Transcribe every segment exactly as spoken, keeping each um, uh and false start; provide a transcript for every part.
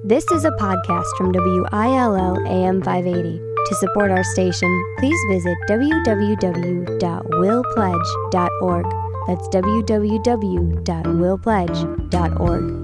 This is a podcast from W I L L A M five eighty. To support our station, please visit w w w dot will pledge dot org. That's w w w dot will pledge dot org.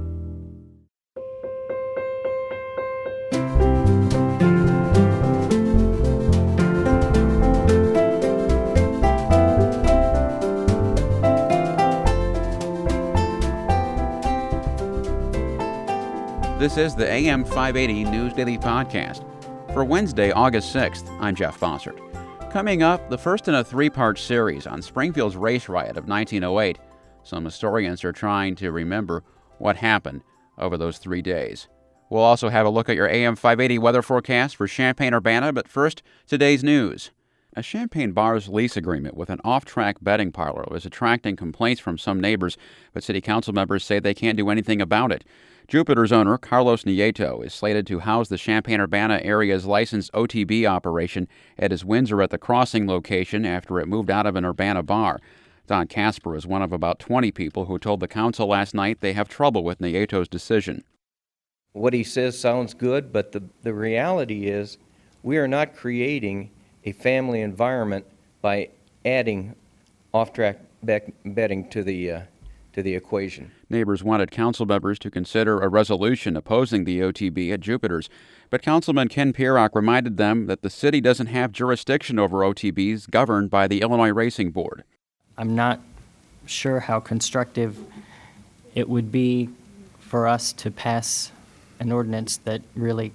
This is the A M five eighty News Daily Podcast. For Wednesday, August sixth, I'm Jeff Fossert. Coming up, the first in a three-part series on Springfield's race riot of nineteen oh eight. Some historians are trying to remember what happened over those three days. We'll also have a look at your A M five eighty weather forecast for Champaign-Urbana, but first, today's news. A Champaign bar's lease agreement with an off-track betting parlor is attracting complaints from some neighbors, but city council members say they can't do anything about it. Jupiter's owner, Carlos Nieto, is slated to house the Champaign-Urbana area's licensed O T B operation at his Windsor at the Crossing location after it moved out of an Urbana bar. Don Casper is one of about twenty people who told the council last night they have trouble with Nieto's decision. What he says sounds good, but the, the reality is we are not creating a family environment by adding off-track betting to the uh, to the equation. Neighbors wanted council members to consider a resolution opposing the O T B at Jupiter's, but Councilman Ken Pierock reminded them that the city doesn't have jurisdiction over O T Bs governed by the Illinois Racing Board. I'm not sure how constructive it would be for us to pass an ordinance that really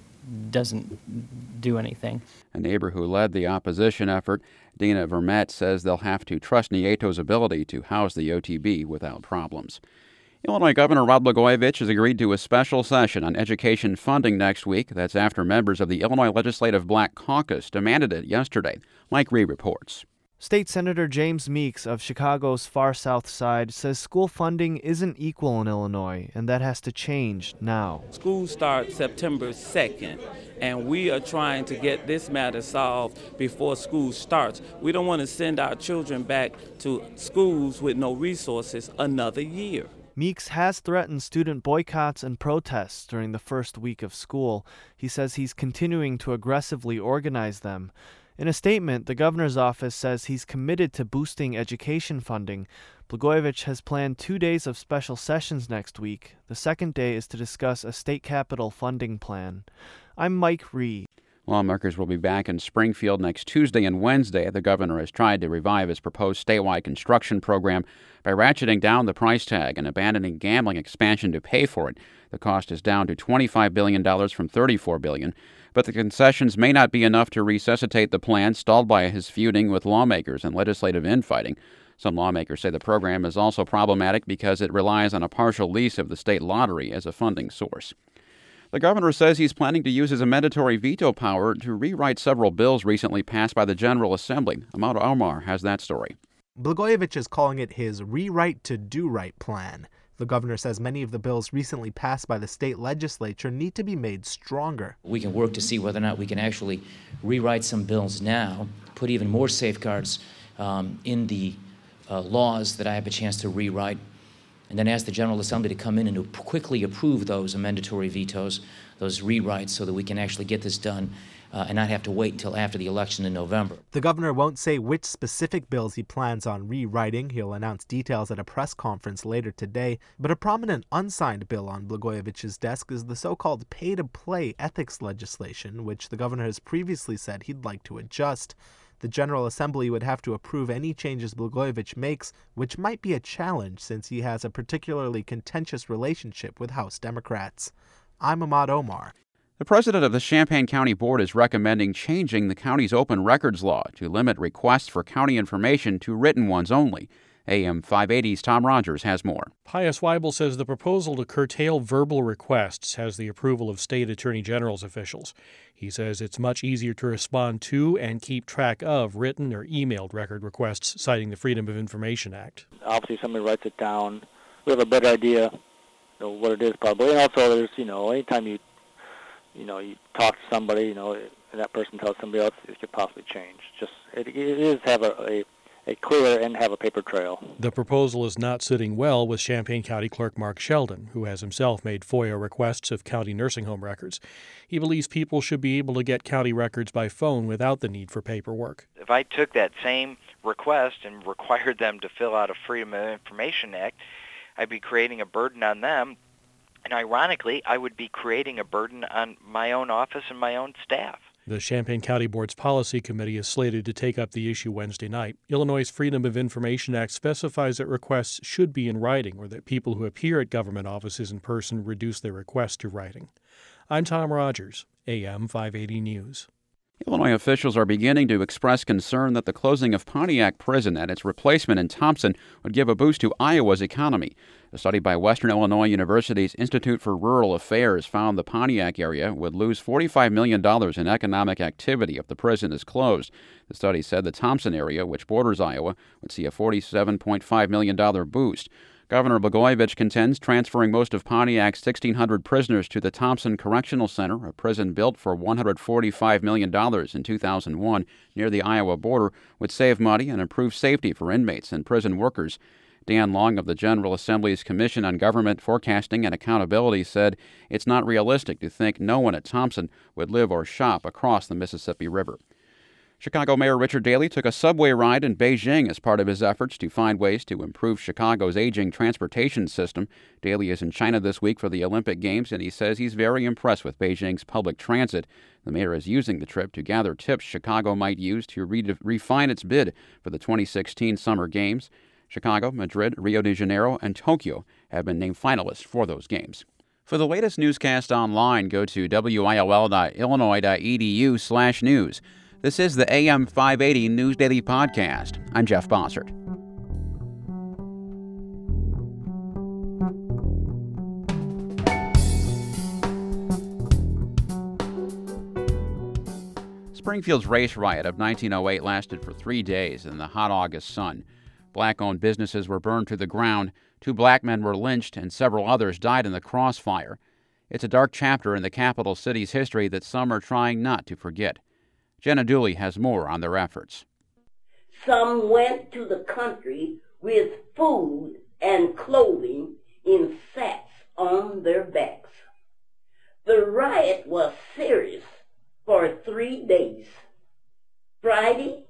doesn't do anything. A neighbor who led the opposition effort, Dina Vermette, says they'll have to trust Nieto's ability to house the O T B without problems. Illinois Governor Rod Blagojevich has agreed to a special session on education funding next week. That's after members of the Illinois Legislative Black Caucus demanded it yesterday. Mike Ree reports. State Senator James Meeks of Chicago's far south side says school funding isn't equal in Illinois, and that has to change now. School starts September second, and we are trying to get this matter solved before school starts. We don't want to send our children back to schools with no resources another year. Meeks has threatened student boycotts and protests during the first week of school. He says he's continuing to aggressively organize them. In a statement, the governor's office says he's committed to boosting education funding. Blagojevich has planned two days of special sessions next week. The second day is to discuss a state capital funding plan. I'm Mike Ree. Lawmakers will be back in Springfield next Tuesday and Wednesday. The governor has tried to revive his proposed statewide construction program by ratcheting down the price tag and abandoning gambling expansion to pay for it. The cost is down to twenty-five billion dollars from thirty-four billion dollars. But the concessions may not be enough to resuscitate the plan, stalled by his feuding with lawmakers and legislative infighting. Some lawmakers say the program is also problematic because it relies on a partial lease of the state lottery as a funding source. The governor says he's planning to use his mandatory veto power to rewrite several bills recently passed by the General Assembly. Ahmad Omar has that story. Blagojevich is calling it his Rewrite to Do Right plan. The governor says many of the bills recently passed by the state legislature need to be made stronger. We can work to see whether or not we can actually rewrite some bills now, put even more safeguards um, in the uh, laws that I have a chance to rewrite, and then ask the General Assembly to come in and to quickly approve those mandatory vetoes, those rewrites, so that we can actually get this done uh, and not have to wait until after the election in November. The governor won't say which specific bills he plans on rewriting. He'll announce details at a press conference later today. But a prominent unsigned bill on Blagojevich's desk is the so-called pay-to-play ethics legislation, which the governor has previously said he'd like to adjust. The General Assembly would have to approve any changes Blagojevich makes, which might be a challenge since he has a particularly contentious relationship with House Democrats. I'm Ahmad Omar. The president of the Champaign County Board is recommending changing the county's open records law to limit requests for county information to written ones only. A M five eighty's Tom Rogers has more. Pius Weibel says the proposal to curtail verbal requests has the approval of state attorney general's officials. He says it's much easier to respond to and keep track of written or emailed record requests, citing the Freedom of Information Act. Obviously, somebody writes it down. We have a better idea of what it is, probably. And also, there's, you know, anytime you, you know, you talk to somebody, you know, and that person tells somebody else, it could possibly change. Just it, it is have a, a a clear and have a paper trail. The proposal is not sitting well with Champaign County Clerk Mark Sheldon, who has himself made FOIA requests of county nursing home records. He believes people should be able to get county records by phone without the need for paperwork. If I took that same request and required them to fill out a Freedom of Information Act, I'd be creating a burden on them. And ironically, I would be creating a burden on my own office and my own staff. The Champaign County Board's Policy Committee is slated to take up the issue Wednesday night. Illinois' Freedom of Information Act specifies that requests should be in writing, or that people who appear at government offices in person reduce their request to writing. I'm Tom Rogers, A M five eighty News. Illinois officials are beginning to express concern that the closing of Pontiac Prison and its replacement in Thompson would give a boost to Iowa's economy. A study by Western Illinois University's Institute for Rural Affairs found the Pontiac area would lose forty-five million dollars in economic activity if the prison is closed. The study said the Thompson area, which borders Iowa, would see a forty-seven point five million dollars boost. Governor Blagojevich contends transferring most of Pontiac's sixteen hundred prisoners to the Thompson Correctional Center, a prison built for one hundred forty-five million dollars in two thousand one near the Iowa border, would save money and improve safety for inmates and prison workers. Dan Long of the General Assembly's Commission on Government Forecasting and Accountability said it's not realistic to think no one at Thompson would live or shop across the Mississippi River. Chicago Mayor Richard Daley took a subway ride in Beijing as part of his efforts to find ways to improve Chicago's aging transportation system. Daley is in China this week for the Olympic Games, and he says he's very impressed with Beijing's public transit. The mayor is using the trip to gather tips Chicago might use to re- refine its bid for the twenty sixteen Summer Games. Chicago, Madrid, Rio de Janeiro, and Tokyo have been named finalists for those games. For the latest newscast online, go to W I L L dot illinois dot e d u slash news. This is the A M five eighty News Daily Podcast. I'm Jeff Bossert. Springfield's race riot of nineteen oh eight lasted for three days in the hot August sun. Black-owned businesses were burned to the ground, two black men were lynched, and several others died in the crossfire. It's a dark chapter in the capital city's history that some are trying not to forget. Jenna Dooley has more on their efforts. Some went to the country with food and clothing in sacks on their backs. The riot was serious for three days, Friday,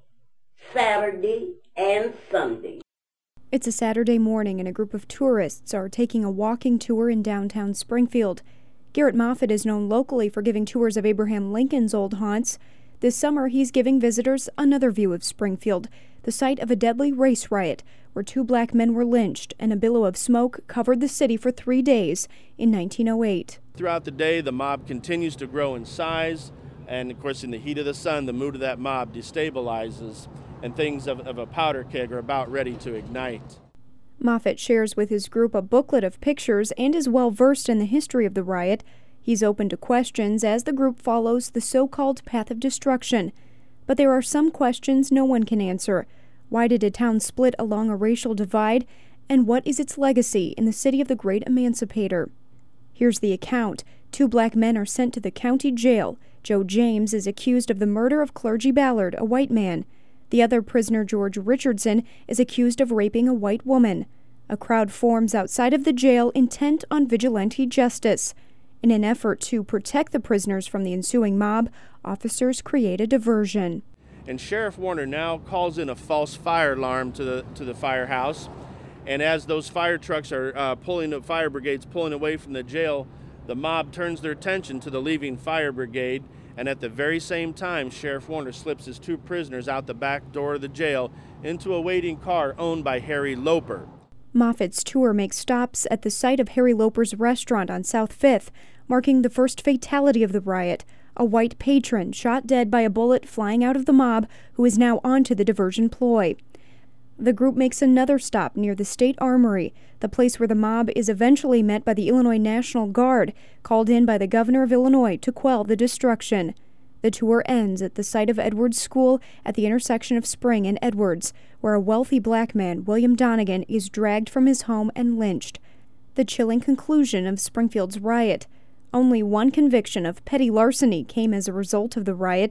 Saturday, and Sunday. It's a Saturday morning and a group of tourists are taking a walking tour in downtown Springfield. Garrett Moffitt is known locally for giving tours of Abraham Lincoln's old haunts. This summer, he's giving visitors another view of Springfield, the site of a deadly race riot where two black men were lynched and a billow of smoke covered the city for three days in nineteen oh eight. Throughout the day, the mob continues to grow in size, and of course, in the heat of the sun, the mood of that mob destabilizes, and things of, of a powder keg are about ready to ignite. Moffitt shares with his group a booklet of pictures and is well versed in the history of the riot. He's open to questions as the group follows the so-called path of destruction. But there are some questions no one can answer. Why did a town split along a racial divide? And what is its legacy in the city of the great emancipator? Here's the account. Two black men are sent to the county jail. Joe James is accused of the murder of Clergy Ballard, a white man. The other prisoner, George Richardson, is accused of raping a white woman. A crowd forms outside of the jail intent on vigilante justice. In an effort to protect the prisoners from the ensuing mob, officers create a diversion. And Sheriff Warner now calls in a false fire alarm to the to the firehouse. And as those fire trucks are uh, pulling, the fire brigades pulling away from the jail, the mob turns their attention to the leaving fire brigade. And at the very same time, Sheriff Warner slips his two prisoners out the back door of the jail into a waiting car owned by Harry Loper. Moffitt's tour makes stops at the site of Harry Loper's restaurant on South fifth, marking the first fatality of the riot, a white patron shot dead by a bullet flying out of the mob who is now onto the diversion ploy. The group makes another stop near the State Armory, the place where the mob is eventually met by the Illinois National Guard, called in by the governor of Illinois to quell the destruction. The tour ends at the site of Edwards School at the intersection of Spring and Edwards, where a wealthy black man, William Donegan, is dragged from his home and lynched. The chilling conclusion of Springfield's riot. Only one conviction of petty larceny came as a result of the riot.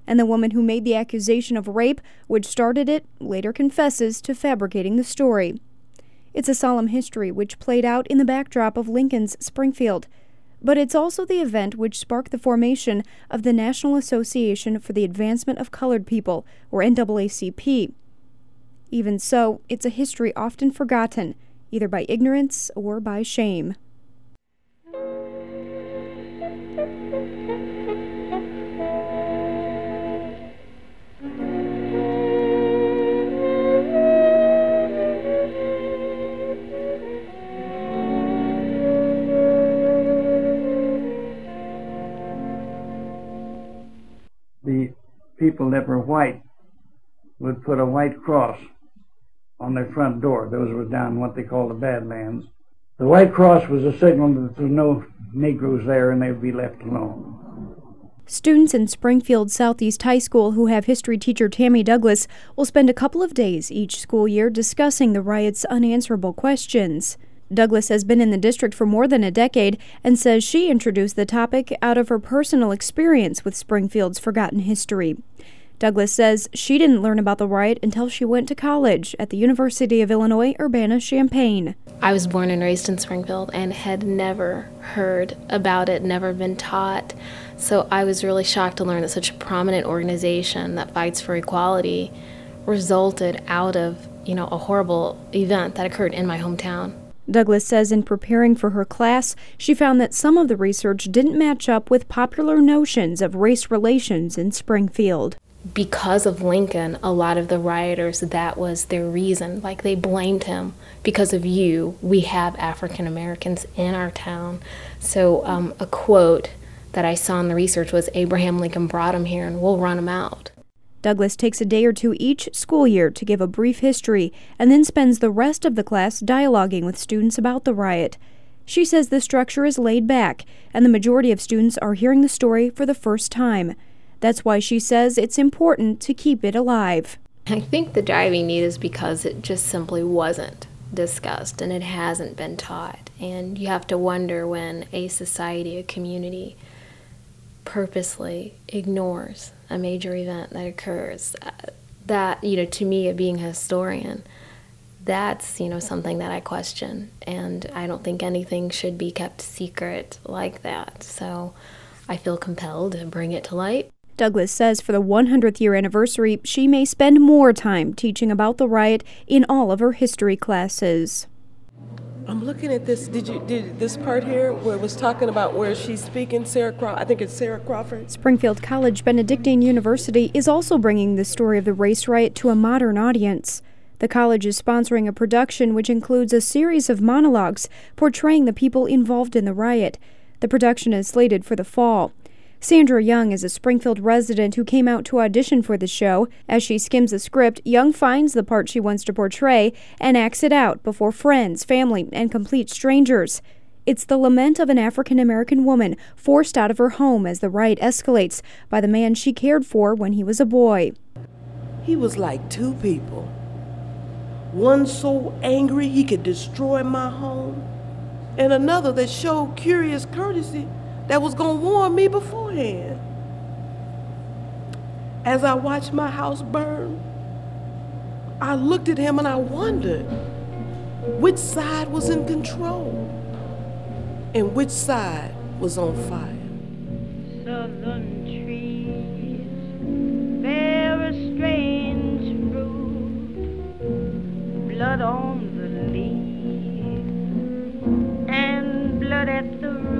And the woman who made the accusation of rape, which started it, later confesses to fabricating the story. It's a solemn history which played out in the backdrop of Lincoln's Springfield. But it's also the event which sparked the formation of the National Association for the Advancement of Colored People, or N double A C P. Even so, it's a history often forgotten, either by ignorance or by shame. The people that were white would put a white cross on their front door. Those were down in what they call the Badlands. The white cross was a signal that there were no Negroes there and they would be left alone. Students in Springfield Southeast High School who have history teacher Tammy Douglas will spend a couple of days each school year discussing the riot's unanswerable questions. Douglas has been in the district for more than a decade and says she introduced the topic out of her personal experience with Springfield's forgotten history. Douglas says she didn't learn about the riot until she went to college at the University of Illinois Urbana-Champaign. I was born and raised in Springfield and had never heard about it, never been taught. So I was really shocked to learn that such a prominent organization that fights for equality resulted out of, you know, a horrible event that occurred in my hometown. Douglas says in preparing for her class, she found that some of the research didn't match up with popular notions of race relations in Springfield. Because of Lincoln, a lot of the rioters, that was their reason. Like, they blamed him. Because of you, we have African Americans in our town. So um, a quote that I saw in the research was, Abraham Lincoln brought him here and we'll run him out. Douglas takes a day or two each school year to give a brief history and then spends the rest of the class dialoguing with students about the riot. She says the structure is laid back and the majority of students are hearing the story for the first time. That's why she says it's important to keep it alive. I think the driving need is because it just simply wasn't discussed and it hasn't been taught. And you have to wonder when a society, a community, purposely ignores a major event that occurs. Uh, that, you know, to me, being a historian, that's, you know, something that I question. And I don't think anything should be kept secret like that. So I feel compelled to bring it to light. Douglas says for the one hundredth year anniversary, she may spend more time teaching about the riot in all of her history classes. I'm looking at this. Did you did this part here where it was talking about where she's speaking? Sarah Crawford. I think it's Sarah Crawford. Springfield College Benedictine University is also bringing the story of the race riot to a modern audience. The college is sponsoring a production which includes a series of monologues portraying the people involved in the riot. The production is slated for the fall. Sandra Young is a Springfield resident who came out to audition for the show. As she skims the script, Young finds the part she wants to portray and acts it out before friends, family, and complete strangers. It's the lament of an African-American woman forced out of her home as the riot escalates by the man she cared for when he was a boy. He was like two people. One so angry he could destroy my home, and another that showed curious courtesy that was going to warn me beforehand. As I watched my house burn, I looked at him and I wondered which side was in control and which side was on fire. Southern trees bear a strange fruit, blood on the leaf and blood at the root.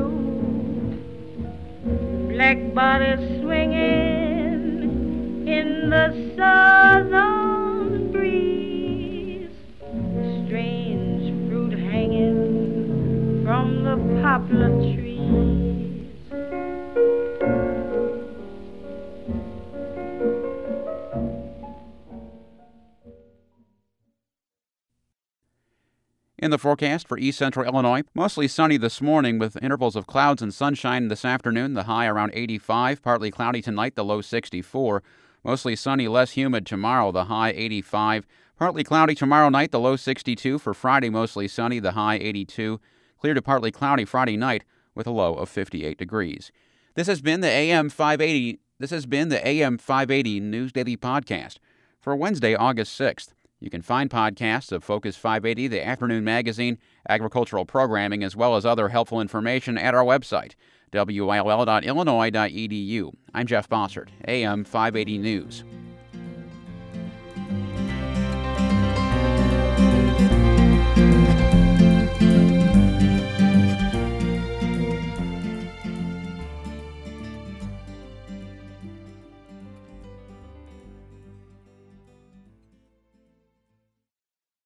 Black bodies swinging in the southern breeze, strange fruit hanging from the poplar trees. In the forecast for east central Illinois, mostly sunny this morning with intervals of clouds and sunshine this afternoon, the high around eighty-five, partly cloudy tonight, the low sixty-four. Mostly sunny, less humid tomorrow, the high eighty-five. Partly cloudy tomorrow night, the low sixty-two. For Friday, mostly sunny, the high eighty-two. Clear to partly cloudy Friday night with a low of fifty-eight degrees. This has been the A M five eighty This has been the A M five eighty News Daily Podcast for Wednesday, August sixth. You can find podcasts of Focus five eighty, the afternoon magazine, agricultural programming, as well as other helpful information at our website, W I L L dot illinois dot e d u. I'm Jeff Bossert, A M five eighty News.